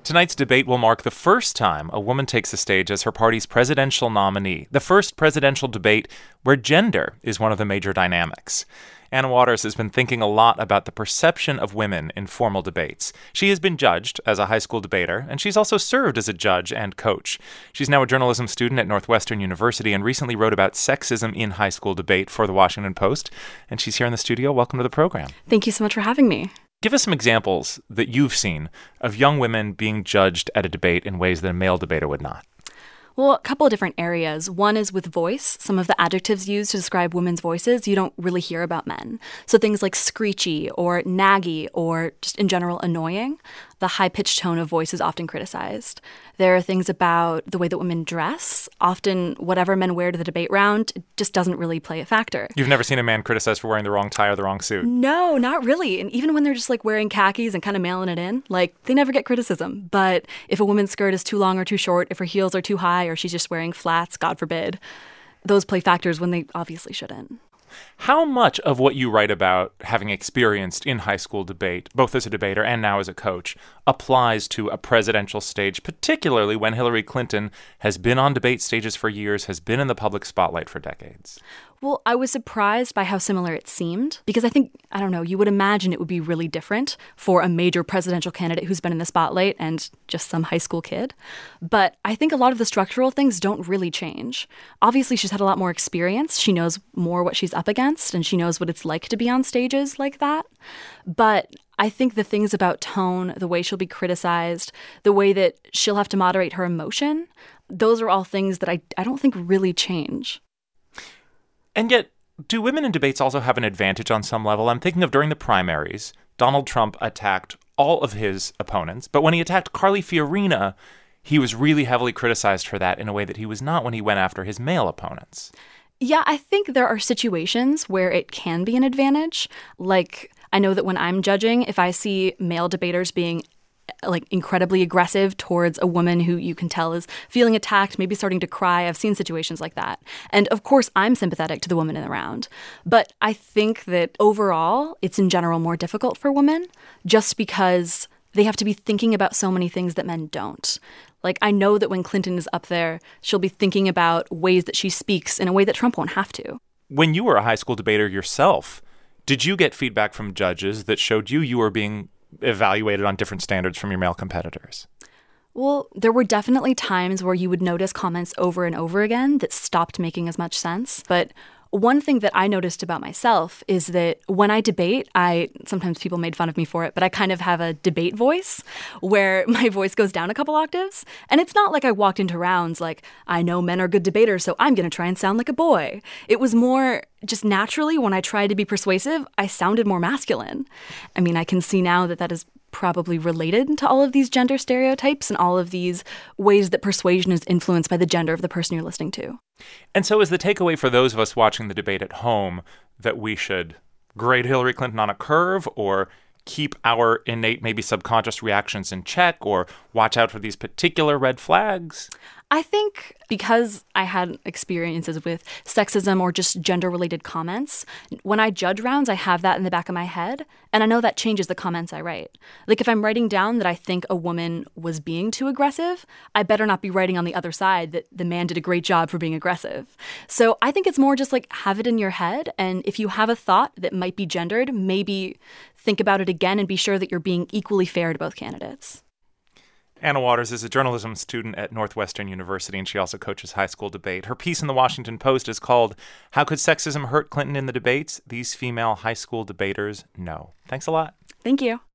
Tonight's debate will mark the first time a woman takes the stage as her party's presidential nominee, the first presidential debate where gender is one of the major dynamics. Anna Waters has been thinking a lot about the perception of women in formal debates. She has been judged as a high school debater, and she's also served as a judge and coach. She's now a journalism student at Northwestern University and recently wrote about sexism in high school debate for The Washington Post. And she's here in the studio. Welcome to the program. Thank you so much for having me. Give us some examples that you've seen of young women being judged at a debate in ways that a male debater would not. Well, a couple of different areas. One is with voice. Some of the adjectives used to describe women's voices you don't really hear about men. So things like screechy or naggy or just in general annoying. The high-pitched tone of voice is often criticized. There are things about the way that women dress. Often whatever men wear to the debate round just doesn't really play a factor. You've never seen a man criticized for wearing the wrong tie or the wrong suit? No, not really. And even when they're just wearing khakis and kind of mailing it in, they never get criticism. But if a woman's skirt is too long or too short, if her heels are too high or she's just wearing flats, God forbid, those play factors when they obviously shouldn't. How much of what you write about having experienced in high school debate, both as a debater and now as a coach, applies to a presidential stage, particularly when Hillary Clinton has been on debate stages for years, has been in the public spotlight for decades? Well, I was surprised by how similar it seemed because you would imagine it would be really different for a major presidential candidate who's been in the spotlight and just some high school kid. But I think a lot of the structural things don't really change. Obviously, she's had a lot more experience. She knows more what she's up against, and she knows what it's like to be on stages like that. But I think the things about tone, the way she'll be criticized, the way that she'll have to moderate her emotion, those are all things that I don't think really change. And yet, do women in debates also have an advantage on some level? I'm thinking of during the primaries, Donald Trump attacked all of his opponents, but when he attacked Carly Fiorina, he was really heavily criticized for that in a way that he was not when he went after his male opponents. Yeah, I think there are situations where it can be an advantage. I know that when I'm judging, if I see male debaters being incredibly aggressive towards a woman who you can tell is feeling attacked, maybe starting to cry. I've seen situations like that. And of course, I'm sympathetic to the woman in the round. But I think that overall, it's in general more difficult for women just because they have to be thinking about so many things that men don't. I know that when Clinton is up there, she'll be thinking about ways that she speaks in a way that Trump won't have to. When you were a high school debater yourself, did you get feedback from judges that showed you were being evaluated on different standards from your male competitors? Well, there were definitely times where you would notice comments over and over again that stopped making as much sense. But one thing that I noticed about myself is that when I debate, sometimes people made fun of me for it, but I kind of have a debate voice where my voice goes down a couple octaves. And it's not like I walked into rounds I know men are good debaters, so I'm going to try and sound like a boy. It was more just naturally when I tried to be persuasive, I sounded more masculine. I can see now that is probably related to all of these gender stereotypes and all of these ways that persuasion is influenced by the gender of the person you're listening to. And so is the takeaway for those of us watching the debate at home that we should grade Hillary Clinton on a curve or keep our innate, maybe subconscious reactions in check or watch out for these particular red flags? I think because I had experiences with sexism or just gender-related comments, when I judge rounds, I have that in the back of my head, and I know that changes the comments I write. If I'm writing down that I think a woman was being too aggressive, I better not be writing on the other side that the man did a great job for being aggressive. So I think it's more just have it in your head, and if you have a thought that might be gendered, maybe think about it again and be sure that you're being equally fair to both candidates. Anna Waters is a journalism student at Northwestern University, and she also coaches high school debate. Her piece in The Washington Post is called "How Could Sexism Hurt Clinton in the Debates? These Female High School Debaters Know." Thanks a lot. Thank you.